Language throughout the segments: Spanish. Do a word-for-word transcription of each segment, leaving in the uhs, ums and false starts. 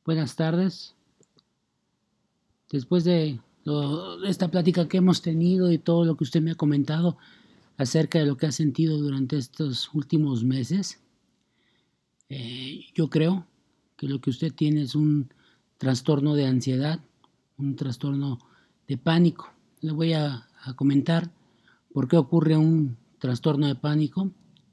Buenas tardes. Después de, lo- de esta plática que hemos tenido y todo lo que usted me ha comentado acerca de lo que ha sentido durante estos últimos meses, eh, yo creo que lo que usted tiene es un trastorno de ansiedad, un trastorno de pánico. Le voy a, a comentar por qué ocurre un trastorno de pánico.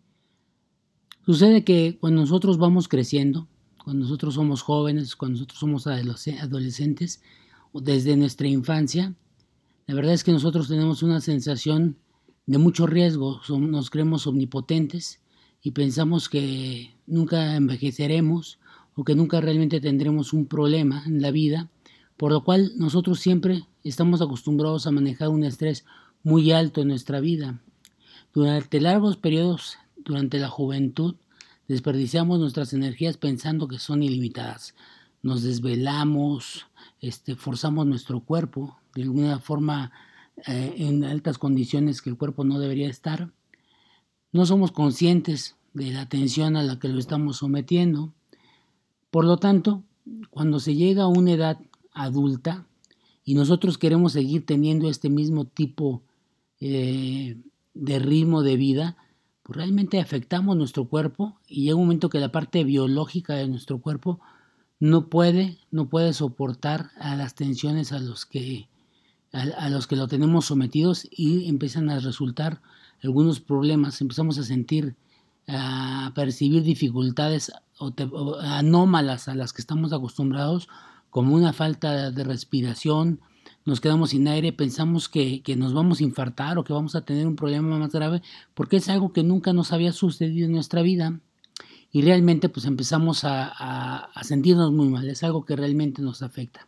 Sucede que cuando nosotros vamos creciendo, cuando nosotros somos jóvenes, cuando nosotros somos adolescentes, o desde nuestra infancia, la verdad es que nosotros tenemos una sensación de mucho riesgo, nos creemos omnipotentes y pensamos que nunca envejeceremos o que nunca realmente tendremos un problema en la vida, por lo cual nosotros siempre estamos acostumbrados a manejar un estrés muy alto en nuestra vida. Durante largos periodos, durante la juventud, desperdiciamos nuestras energías pensando que son ilimitadas. Nos desvelamos, este, forzamos nuestro cuerpo de alguna forma eh, en altas condiciones que el cuerpo no debería estar. No somos conscientes de la tensión a la que lo estamos sometiendo. Por lo tanto, cuando se llega a una edad adulta y nosotros queremos seguir teniendo este mismo tipo eh, de ritmo de vida, pues realmente afectamos nuestro cuerpo y llega un momento que la parte biológica de nuestro cuerpo no puede, no puede soportar a las tensiones a los que, a, a los que lo tenemos sometidos y empiezan a resultar algunos problemas, empezamos a sentir, a percibir dificultades o te, o anómalas a las que estamos acostumbrados, como una falta de respiración, nos quedamos sin aire, pensamos que, que nos vamos a infartar o que vamos a tener un problema más grave, porque es algo que nunca nos había sucedido en nuestra vida. Y realmente pues empezamos a, a, a sentirnos muy mal, es algo que realmente nos afecta.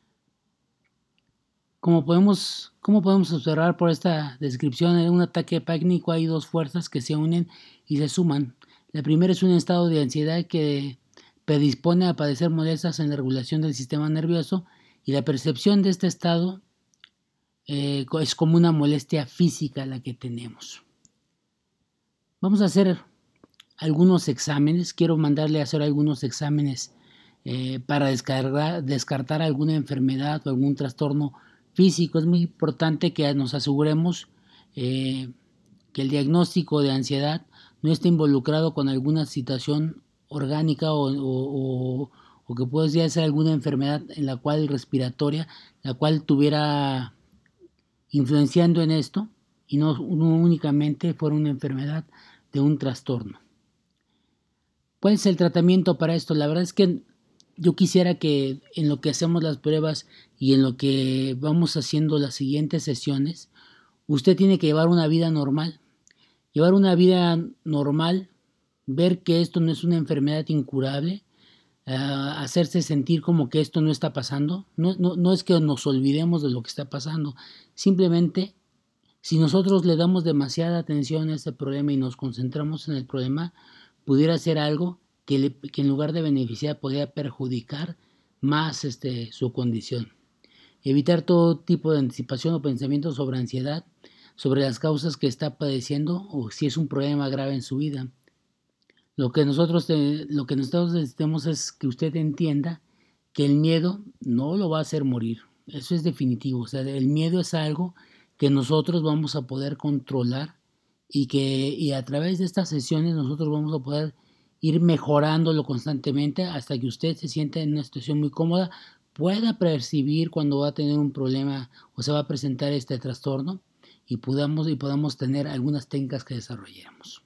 Como podemos, ¿Cómo podemos observar por esta descripción? En un ataque pánico hay dos fuerzas que se unen y se suman. La primera es un estado de ansiedad que predispone a padecer molestias en la regulación del sistema nervioso, y la percepción de este estado eh, es como una molestia física la que tenemos. Vamos a hacer algunos exámenes. Quiero mandarle a hacer algunos exámenes eh, para descargar, descartar alguna enfermedad o algún trastorno físico. Es muy importante que nos aseguremos eh, que el diagnóstico de ansiedad no esté involucrado con alguna situación orgánica o, o, o, o que pueda ser alguna enfermedad en la cual respiratoria, la cual tuviera influenciando en esto y no, no únicamente fuera una enfermedad de un trastorno. ¿Cuál es el tratamiento para esto? La verdad es que yo quisiera que en lo que hacemos las pruebas y en lo que vamos haciendo las siguientes sesiones, usted tiene que llevar una vida normal. Llevar una vida normal, ver que esto no es una enfermedad incurable, uh, hacerse sentir como que esto no está pasando. No, no, no es que nos olvidemos de lo que está pasando, simplemente si nosotros le damos demasiada atención a este problema y nos concentramos en el problema, pudiera ser algo que, le, que en lugar de beneficiar podría perjudicar más este, su condición. Evitar todo tipo de anticipación o pensamiento sobre ansiedad, sobre las causas que está padeciendo o si es un problema grave en su vida. Lo que nosotros, te, lo que nosotros necesitamos es que usted entienda que el miedo no lo va a hacer morir. Eso es definitivo. O sea, el miedo es algo que nosotros vamos a poder controlar y que y a través de estas sesiones nosotros vamos a poder ir mejorándolo constantemente hasta que usted se sienta en una situación muy cómoda, pueda percibir cuando va a tener un problema o se va a presentar este trastorno y podamos, y podamos tener algunas técnicas que desarrollemos.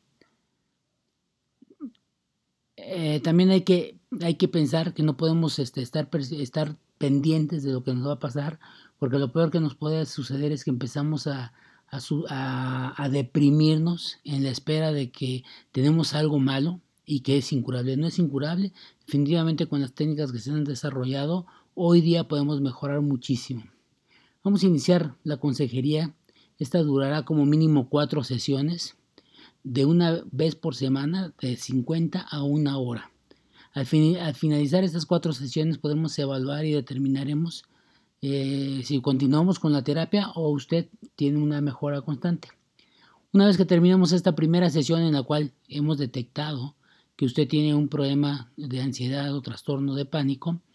Eh, también hay que, hay que pensar que no podemos este, estar, estar pendientes de lo que nos va a pasar, porque lo peor que nos puede suceder es que empezamos a, a, a, a deprimirnos en la espera de que tenemos algo malo y que es incurable. No es incurable, definitivamente con las técnicas que se han desarrollado, hoy día podemos mejorar muchísimo. Vamos a iniciar la consejería. Esta durará como mínimo cuatro sesiones de una vez por semana de cincuenta a una hora. Al, fin, al finalizar estas cuatro sesiones podemos evaluar y determinaremos eh, si continuamos con la terapia o usted tiene una mejora constante. Una vez que terminamos esta primera sesión en la cual hemos detectado que usted tiene un problema de ansiedad o trastorno de pánico,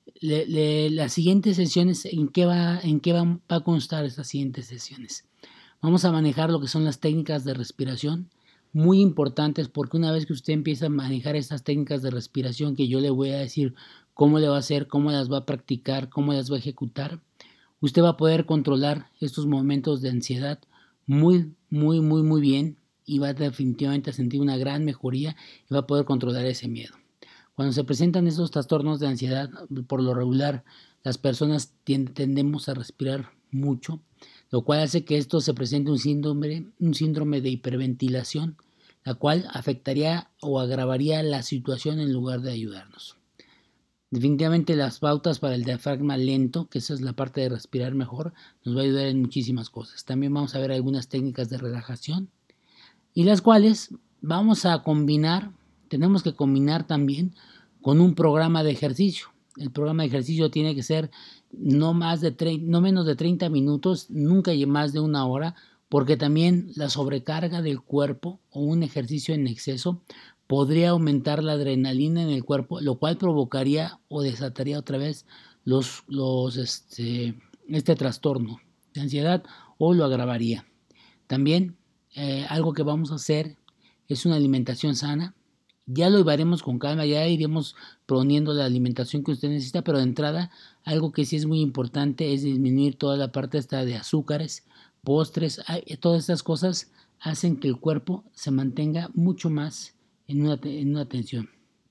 Le, le, las siguientes sesiones, ¿en qué, va, en qué va, va a constar estas siguientes sesiones? Vamos a manejar lo que son las técnicas de respiración, muy importantes, porque una vez que usted empieza a manejar estas técnicas de respiración, que yo le voy a decir cómo le va a hacer, cómo las va a practicar, cómo las va a ejecutar, usted va a poder controlar estos momentos de ansiedad muy, muy, muy, muy bien, y va definitivamente a sentir una gran mejoría y va a poder controlar ese miedo. Cuando se presentan esos trastornos de ansiedad, por lo regular, las personas tendemos a respirar mucho, lo cual hace que esto se presente un síndrome, un síndrome de hiperventilación, la cual afectaría o agravaría la situación en lugar de ayudarnos. Definitivamente las pautas para el diafragma lento, que esa es la parte de respirar mejor, nos va a ayudar en muchísimas cosas. También vamos a ver algunas técnicas de relajación, y las cuales vamos a combinar, tenemos que combinar también con un programa de ejercicio. El programa de ejercicio tiene que ser no, más de tre- no menos de treinta minutos, nunca más de una hora, porque también la sobrecarga del cuerpo o un ejercicio en exceso podría aumentar la adrenalina en el cuerpo, lo cual provocaría o desataría otra vez los, los, este, este trastorno de ansiedad o lo agravaría. También eh, algo que vamos a hacer es una alimentación sana. Ya lo veremos con calma, ya iremos poniendo la alimentación que usted necesita, pero de entrada algo que sí es muy importante es disminuir toda la parte esta de azúcares, postres, todas estas cosas hacen que el cuerpo se mantenga mucho más en una, en una tensión.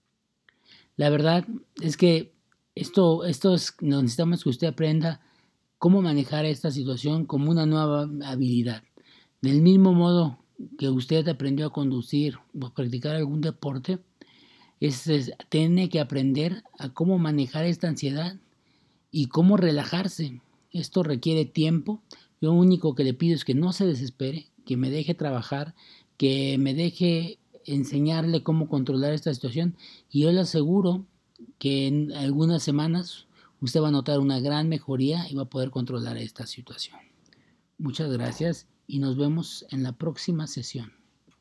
La verdad es que esto, esto es, necesitamos que usted aprenda cómo manejar esta situación como una nueva habilidad. Del mismo modo que usted aprendió a conducir o a practicar algún deporte, es, es, tiene que aprender a cómo manejar esta ansiedad y cómo relajarse. Esto requiere tiempo. Lo único que le pido es que no se desespere, que me deje trabajar, que me deje enseñarle cómo controlar esta situación, y yo le aseguro que en algunas semanas usted va a notar una gran mejoría y va a poder controlar esta situación. Muchas gracias y nos vemos en la próxima sesión.